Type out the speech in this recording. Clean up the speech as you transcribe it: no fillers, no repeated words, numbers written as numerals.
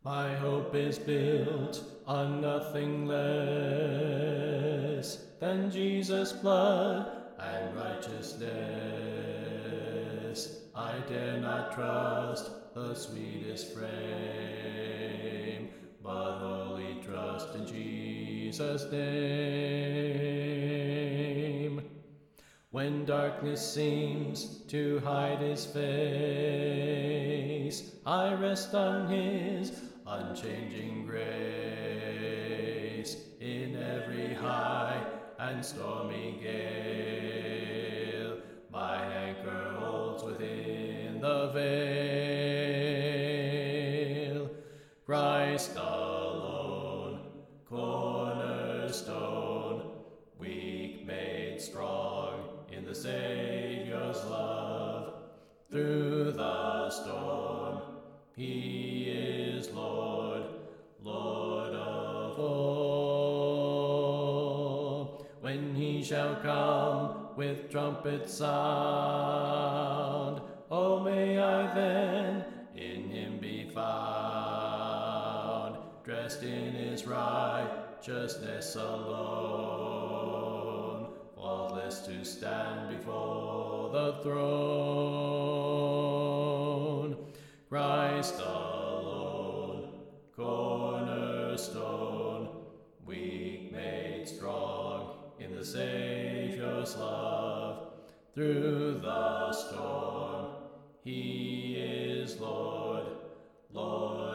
My hope is built on nothing less than Jesus' blood and righteousness. I dare not trust the sweetest frame, but wholly trust in Jesus' name. When darkness seems to hide his face, I rest on his unchanging grace. In every high and stormy gale, my anchor holds within the veil. Christ alone, cornerstone, weak made strong in the Savior's love. Through the storm, he is Lord, Lord of all. When he shall come with trumpet sound, oh, may I then in him be found, dressed in his righteousness alone, faultless to stand before the throne. Christ alone, cornerstone, weak made strong in the Savior's love. Through the storm, he is Lord, Lord